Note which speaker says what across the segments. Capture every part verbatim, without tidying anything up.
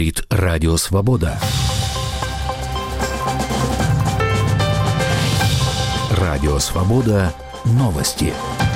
Speaker 1: Радио Свобода. Радио Свобода. Новости.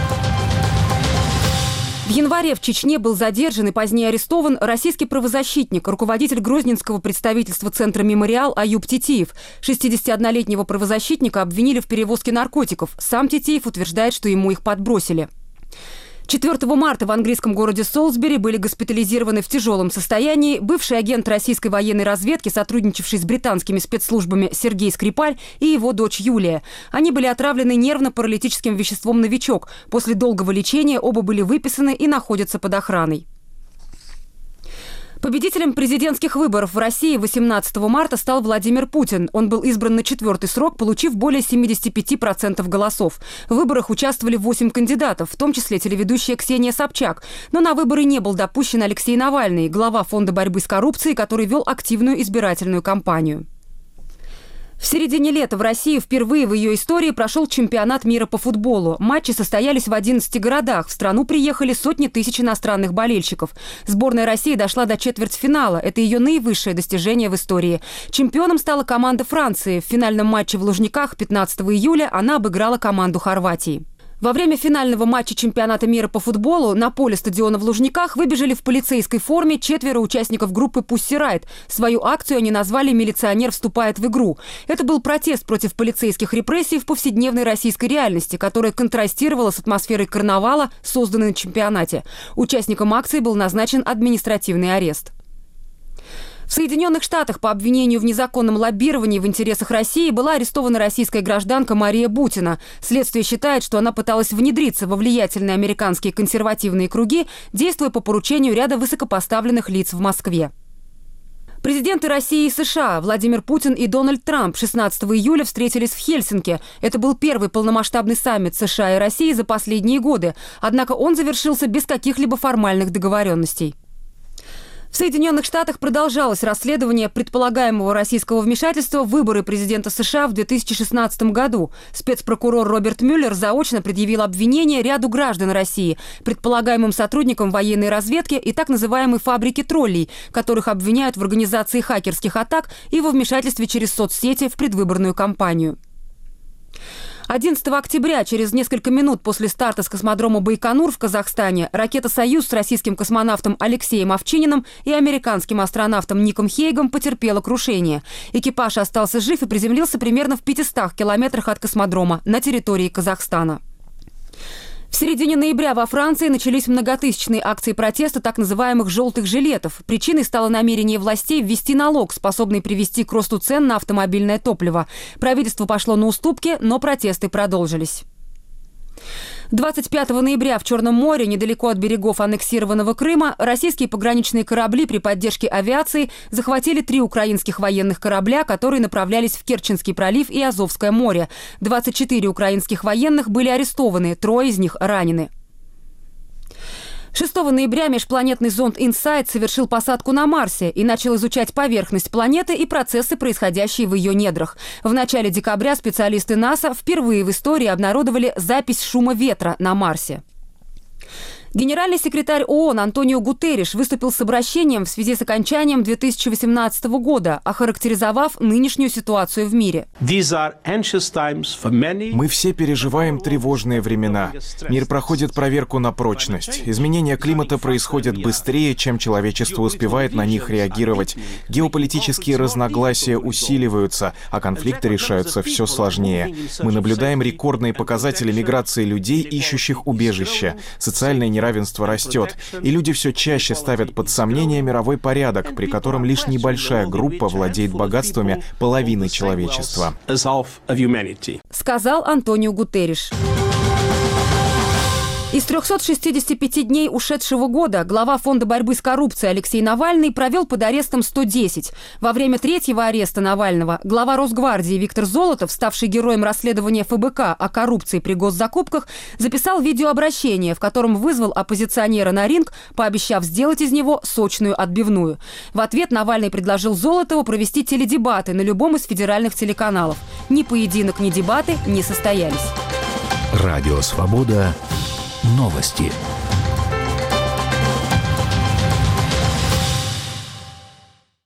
Speaker 2: В январе в Чечне был задержан и позднее арестован российский правозащитник, руководитель грозненского представительства Центра «Мемориал» Аюб Титиев. шестидесятиоднолетнего правозащитника обвинили в перевозке наркотиков. Сам Титиев утверждает, что ему их подбросили. четвёртого марта в английском городе Солсбери были госпитализированы в тяжелом состоянии бывший агент российской военной разведки, сотрудничавший с британскими спецслужбами Сергей Скрипаль, и его дочь Юлия. Они были отравлены нервно-паралитическим веществом «Новичок». После долгого лечения оба были выписаны и находятся под охраной. Победителем президентских выборов в России восемнадцатого марта стал Владимир Путин. Он был избран на четвертый срок, получив более семидесяти пяти процентов голосов. В выборах участвовали восемь кандидатов, в том числе телеведущая Ксения Собчак. Но на выборы не был допущен Алексей Навальный, глава Фонда борьбы с коррупцией, который вел активную избирательную кампанию. В середине лета в России впервые в ее истории прошел чемпионат мира по футболу. Матчи состоялись в одиннадцати городах. В страну приехали сотни тысяч иностранных болельщиков. Сборная России дошла до четвертьфинала. Это ее наивысшее достижение в истории. Чемпионом стала команда Франции. В финальном матче в Лужниках пятнадцатого июля она обыграла команду Хорватии. Во время финального матча чемпионата мира по футболу на поле стадиона в Лужниках выбежали в полицейской форме четверо участников группы «Пусси Райт». Свою акцию они назвали «Милиционер вступает в игру». Это был протест против полицейских репрессий в повседневной российской реальности, которая контрастировала с атмосферой карнавала, созданной на чемпионате. Участникам акции был назначен административный арест. В Соединенных Штатах по обвинению в незаконном лоббировании в интересах России была арестована российская гражданка Мария Бутина. Следствие считает, что она пыталась внедриться во влиятельные американские консервативные круги, действуя по поручению ряда высокопоставленных лиц в Москве. Президенты России и США Владимир Путин и Дональд Трамп шестнадцатого июля встретились в Хельсинки. Это был первый полномасштабный саммит США и России за последние годы. Однако он завершился без каких-либо формальных договоренностей. В Соединенных Штатах продолжалось расследование предполагаемого российского вмешательства в выборы президента США в две тысячи шестнадцатом году. Спецпрокурор Роберт Мюллер заочно предъявил обвинение ряду граждан России, предполагаемым сотрудникам военной разведки и так называемой фабрики троллей, которых обвиняют в организации хакерских атак и во вмешательстве через соцсети в предвыборную кампанию. одиннадцатого октября, через несколько минут после старта с космодрома Байконур в Казахстане, ракета «Союз» с российским космонавтом Алексеем Овчининым и американским астронавтом Ником Хейгом потерпела крушение. Экипаж остался жив и приземлился примерно в пятистах километрах от космодрома на территории Казахстана. В середине ноября во Франции начались многотысячные акции протеста так называемых «желтых жилетов». Причиной стало намерение властей ввести налог, способный привести к росту цен на автомобильное топливо. Правительство пошло на уступки, но протесты продолжились. двадцать пятого ноября в Черном море, недалеко от берегов аннексированного Крыма, российские пограничные корабли при поддержке авиации захватили три украинских военных корабля, которые направлялись в Керченский пролив и Азовское море. двадцать четыре украинских военных были арестованы, трое из них ранены. шестого ноября межпланетный зонд «Инсайт» совершил посадку на Марсе и начал изучать поверхность планеты и процессы, происходящие в ее недрах. В начале декабря специалисты НАСА впервые в истории обнародовали запись шума ветра на Марсе. Генеральный секретарь ООН Антонио Гутерриш выступил с обращением в связи с окончанием две тысячи восемнадцатого года, охарактеризовав нынешнюю ситуацию в мире.
Speaker 3: Мы все переживаем тревожные времена. Мир проходит проверку на прочность. Изменения климата происходят быстрее, чем человечество успевает на них реагировать. Геополитические разногласия усиливаются, а конфликты решаются все сложнее. Мы наблюдаем рекордные показатели миграции людей, ищущих убежище. Социальное неравенство Неравенство растет, и люди все чаще ставят под сомнение мировой порядок, при котором лишь небольшая группа владеет богатствами половины человечества.
Speaker 2: Сказал Антонио Гутерриш. Из трёхсот шестидесяти пяти дней ушедшего года глава Фонда борьбы с коррупцией Алексей Навальный провел под арестом сто десять. Во время третьего ареста Навального глава Росгвардии Виктор Золотов, ставший героем расследования эф бэ ка о коррупции при госзакупках, записал видеообращение, в котором вызвал оппозиционера на ринг, пообещав сделать из него сочную отбивную. В ответ Навальный предложил Золотову провести теледебаты на любом из федеральных телеканалов. Ни поединок, ни дебаты не состоялись.
Speaker 1: Радио Свобода. Новости.